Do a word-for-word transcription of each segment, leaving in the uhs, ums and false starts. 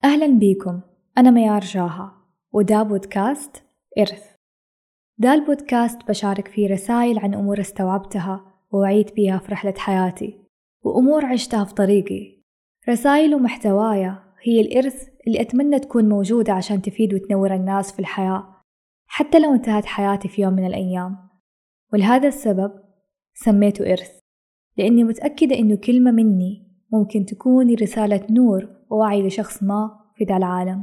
أهلا بيكم. أنا ميار جاها ودا بودكاست إرث. دا البودكاست بشارك فيه رسائل عن أمور استوعبتها ووعيت بيها في رحلة حياتي وأمور عشتها في طريقي. رسائل ومحتوايا هي الإرث اللي أتمنى تكون موجودة عشان تفيد وتنور الناس في الحياة حتى لو انتهت حياتي في يوم من الأيام. ولهذا السبب سميته إرث، لأني متأكدة إنه كلمة مني ممكن تكون رسالة نور ووعي لشخص ما في ذا العالم.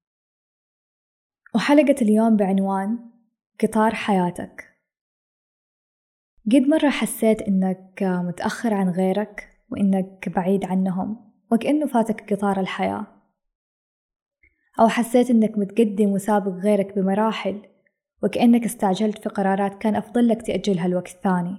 وحلقة اليوم بعنوان قطار حياتك. قد مرة حسيت إنك متأخر عن غيرك وإنك بعيد عنهم وكأنه فاتك قطار الحياة، أو حسيت إنك متقدم وسابق غيرك بمراحل وكأنك استعجلت في قرارات كان أفضل لك تأجلها لوقت ثاني.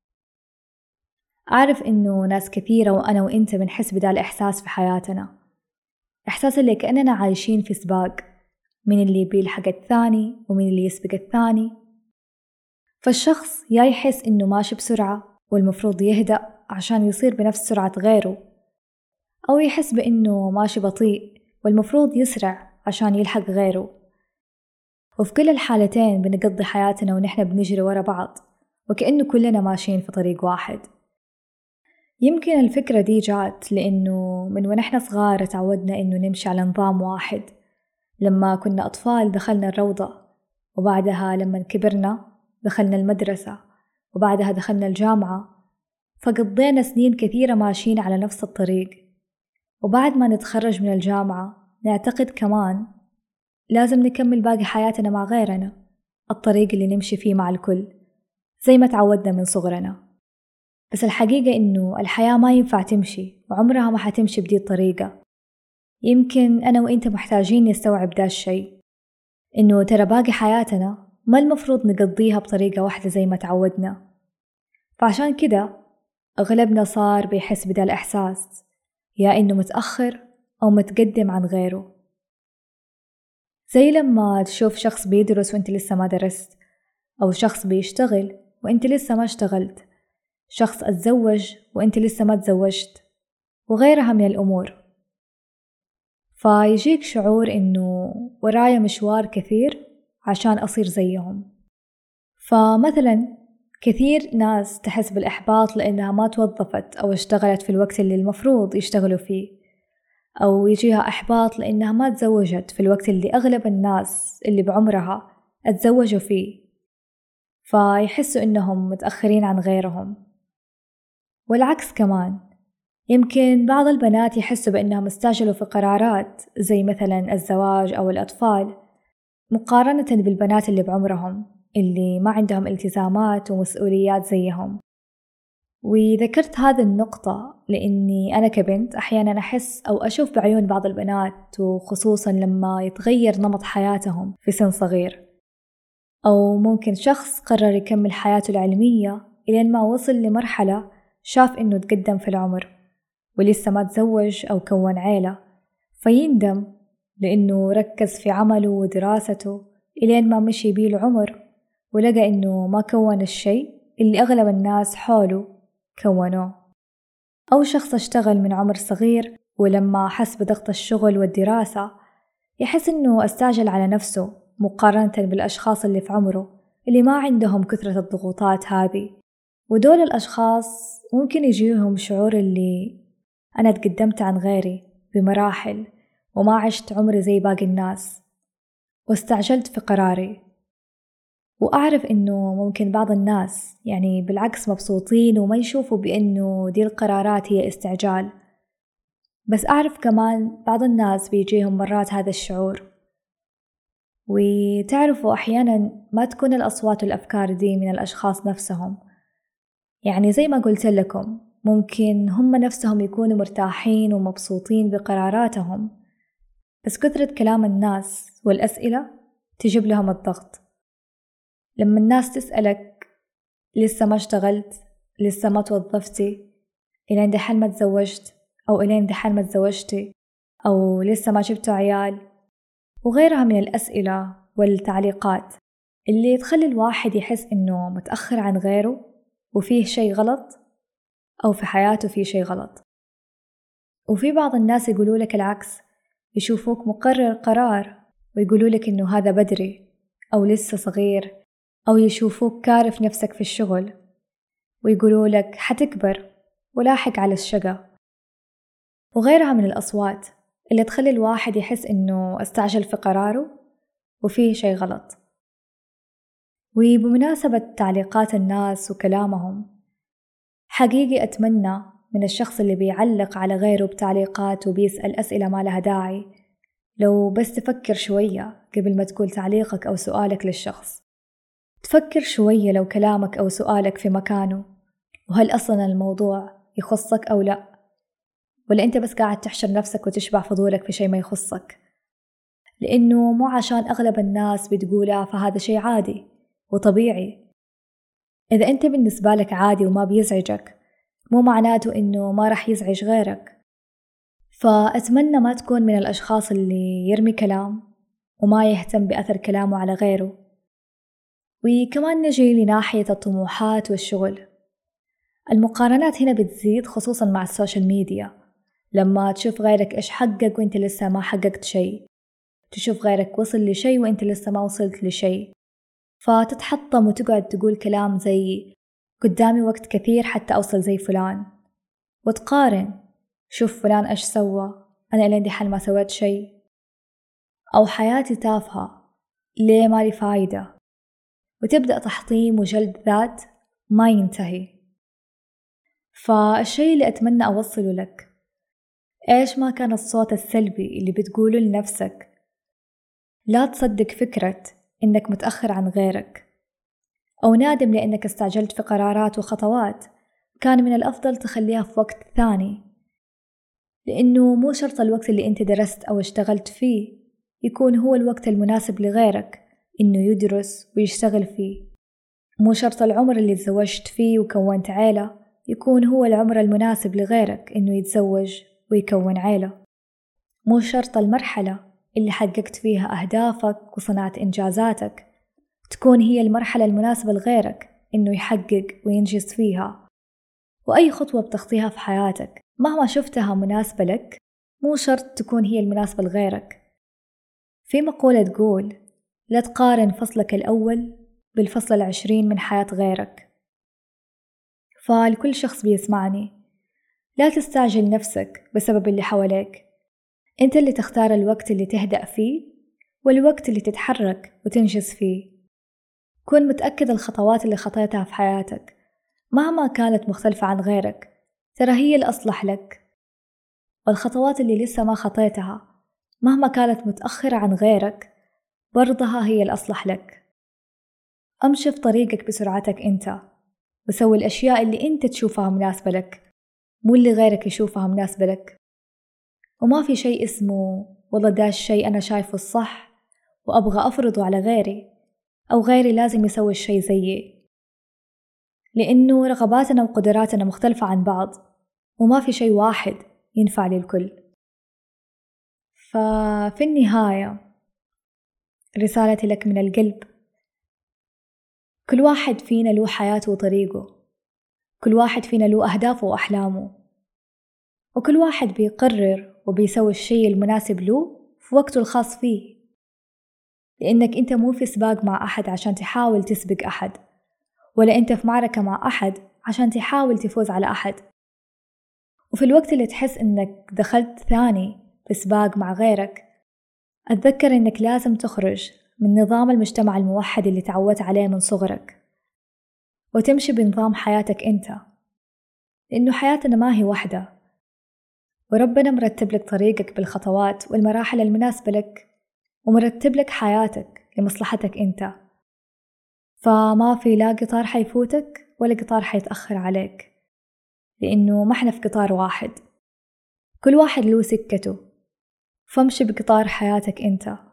أعرف إنه ناس كثيرة وأنا وإنت بنحس بدا الإحساس في حياتنا، إحساس اللي كأننا عايشين في سباق، من اللي بيلحق الثاني ومن اللي يسبق الثاني. فالشخص يا يحس إنه ماشي بسرعة والمفروض يهدأ عشان يصير بنفس سرعة غيره، أو يحس بإنه ماشي بطيء والمفروض يسرع عشان يلحق غيره. وفي كل الحالتين بنقضي حياتنا ونحن بنجري ورا بعض وكأنه كلنا ماشيين في طريق واحد. يمكن الفكرة دي جات لأنه من ونحن صغار تعودنا إنه نمشي على نظام واحد. لما كنا أطفال دخلنا الروضة، وبعدها لما كبرنا دخلنا المدرسة، وبعدها دخلنا الجامعة، فقضينا سنين كثيرة ماشيين على نفس الطريق. وبعد ما نتخرج من الجامعة نعتقد كمان لازم نكمل باقي حياتنا مع غيرنا، الطريق اللي نمشي فيه مع الكل زي ما تعودنا من صغرنا. بس الحقيقة إنه الحياة ما ينفع تمشي وعمرها ما حتمشي بدي الطريقة. يمكن أنا وإنت محتاجين نستوعب دا الشيء، إنه ترى باقي حياتنا ما المفروض نقضيها بطريقة واحدة زي ما تعودنا. فعشان كده أغلبنا صار بيحس بدا الإحساس، يا إنه متأخر أو متقدم عن غيره. زي لما تشوف شخص بيدرس وإنت لسه ما درست، أو شخص بيشتغل وإنت لسه ما اشتغلت، شخص أتزوج وإنت لسه ما تزوجت، وغيرها من الأمور. فيجيك شعور إنه ورايا مشوار كثير عشان أصير زيهم. فمثلا كثير ناس تحس بالإحباط لأنها ما توظفت أو اشتغلت في الوقت اللي المفروض يشتغلوا فيه، أو يجيها إحباط لأنها ما تزوجت في الوقت اللي أغلب الناس اللي بعمرها اتزوجوا فيه، فيحسوا إنهم متأخرين عن غيرهم. والعكس كمان، يمكن بعض البنات يحسوا بأنهم استعجلوا في قرارات زي مثلا الزواج أو الأطفال مقارنة بالبنات اللي بعمرهم اللي ما عندهم التزامات ومسؤوليات زيهم. وذكرت هذه النقطة لأني أنا كبنت أحيانا أحس أو أشوف بعيون بعض البنات، وخصوصا لما يتغير نمط حياتهم في سن صغير، أو ممكن شخص قرر يكمل حياته العلمية إلين ما وصل لمرحلة شاف إنه تقدم في العمر ولسه ما تزوج أو كون عيلة، فيندم لأنه ركز في عمله ودراسته إلين ما مشي بيه العمر ولقى إنه ما كون الشيء اللي أغلب الناس حوله كونوه. أو شخص اشتغل من عمر صغير ولما حس بضغط الشغل والدراسة يحس إنه استعجل على نفسه مقارنة بالأشخاص اللي في عمره اللي ما عندهم كثرة الضغوطات هذه. ودول الأشخاص ممكن يجيهم شعور اللي أنا تقدمت عن غيري بمراحل وما عشت عمري زي باقي الناس واستعجلت في قراري. وأعرف إنه ممكن بعض الناس يعني بالعكس مبسوطين وما يشوفوا بأنه دي القرارات هي استعجال، بس أعرف كمان بعض الناس بيجيهم مرات هذا الشعور. وتعرفوا أحيانا ما تكون الأصوات والأفكار دي من الأشخاص نفسهم، يعني زي ما قلت لكم ممكن هم نفسهم يكونوا مرتاحين ومبسوطين بقراراتهم، بس كثرة كلام الناس والأسئلة تجيب لهم الضغط. لما الناس تسألك لسه ما اشتغلت، لسه ما توظفتي، إلين دحين ما تزوجت، أو إلين دحين ما تزوجتي، أو لسه ما جبتوا عيال، وغيرها من الأسئلة والتعليقات اللي تخلي الواحد يحس إنه متأخر عن غيره وفيه شيء غلط، أو في حياته فيه شيء غلط. وفي بعض الناس يقولوا لك العكس، يشوفوك مقرر قرار ويقولوا لك إنه هذا بدري أو لسه صغير، أو يشوفوك كارف نفسك في الشغل ويقولوا لك حتكبر ولاحق على الشقة، وغيرها من الأصوات اللي تخلي الواحد يحس إنه استعجل في قراره وفيه شي غلط. وبمناسبة تعليقات الناس وكلامهم، حقيقي أتمنى من الشخص اللي بيعلق على غيره بتعليقات وبيسأل أسئلة ما لها داعي لو بس تفكر شوية قبل ما تقول تعليقك أو سؤالك للشخص. تفكر شوية لو كلامك أو سؤالك في مكانه، وهل أصلا الموضوع يخصك أو لا، ولا أنت بس قاعد تحشر نفسك وتشبع فضولك في شيء ما يخصك. لأنه مو عشان أغلب الناس بتقولها فهذا شيء عادي وطبيعي. إذا أنت بالنسبة لك عادي وما بيزعجك، مو معناته إنه ما رح يزعج غيرك. فأتمنى ما تكون من الأشخاص اللي يرمي كلام وما يهتم بأثر كلامه على غيره. وكمان نجي لناحية الطموحات والشغل. المقارنات هنا بتزيد خصوصا مع السوشيال ميديا، لما تشوف غيرك إيش حقق وإنت لسه ما حققت شيء، تشوف غيرك وصل لشيء وإنت لسه ما وصلت لشيء، فتتحطم وتقعد تقول كلام زي قدامي وقت كثير حتى أوصل زي فلان، وتقارن شوف فلان إيش سوى، أنا إلين دي حال ما سويت شيء، أو حياتي تافهة ليه مالي فايدة، وتبدأ تحطيم وجلد ذات ما ينتهي. فالشيء اللي أتمنى أوصله لك، إيش ما كان الصوت السلبي اللي بتقوله لنفسك، لا تصدق فكرة إنك متأخر عن غيرك أو نادم لأنك استعجلت في قرارات وخطوات كان من الأفضل تخليها في وقت ثاني. لأنه مو شرط الوقت اللي أنت درست أو اشتغلت فيه يكون هو الوقت المناسب لغيرك إنه يدرس ويشتغل فيه. مو شرط العمر اللي تزوجت فيه وكونت عيلة يكون هو العمر المناسب لغيرك إنه يتزوج ويكون عيلة. مو شرط المرحلة اللي حققت فيها أهدافك وصنعت إنجازاتك تكون هي المرحلة المناسبة لغيرك إنه يحقق وينجز فيها. وأي خطوة بتخطيها في حياتك مهما شفتها مناسبة لك، مو شرط تكون هي المناسبة لغيرك. في مقولة تقول لا تقارن فصلك الأول بالفصل العشرين من حياة غيرك. فلكل شخص بيسمعني، لا تستعجل نفسك بسبب اللي حواليك. أنت اللي تختار الوقت اللي تهدأ فيه والوقت اللي تتحرك وتنجز فيه. كن متأكد الخطوات اللي خطيتها في حياتك مهما كانت مختلفة عن غيرك ترى هي الأصلح لك، والخطوات اللي لسه ما خطيتها مهما كانت متأخرة عن غيرك برضها هي الأصلح لك. أمشي في طريقك بسرعتك أنت، وسوي الأشياء اللي أنت تشوفها مناسبة لك مو اللي غيرك يشوفها مناسبة لك. وما في شيء اسمه والله دا الشيء أنا شايفه الصح وأبغى أفرضه على غيري، أو غيري لازم يسوي الشيء زيي، لأنه رغباتنا وقدراتنا مختلفة عن بعض وما في شيء واحد ينفع للكل. ففي النهاية رسالتي لك من القلب، كل واحد فينا له حياته وطريقه، كل واحد فينا له أهدافه وأحلامه، وكل واحد بيقرر وبيسوي الشيء المناسب له في وقته الخاص فيه. لأنك أنت مو في سباق مع أحد عشان تحاول تسبق أحد، ولا أنت في معركة مع أحد عشان تحاول تفوز على أحد. وفي الوقت اللي تحس أنك دخلت ثاني في سباق مع غيرك، أتذكر أنك لازم تخرج من نظام المجتمع الموحد اللي تعودت عليه من صغرك وتمشي بنظام حياتك أنت، لأنه حياتنا ما هي واحدة، وربنا مرتب لك طريقك بالخطوات والمراحل المناسبة لك، ومرتب لك حياتك لمصلحتك أنت. فما في لا قطار حيفوتك ولا قطار حيتأخر عليك، لأنه ما احنا في قطار واحد، كل واحد له سكته، فامشي بقطار حياتك أنت.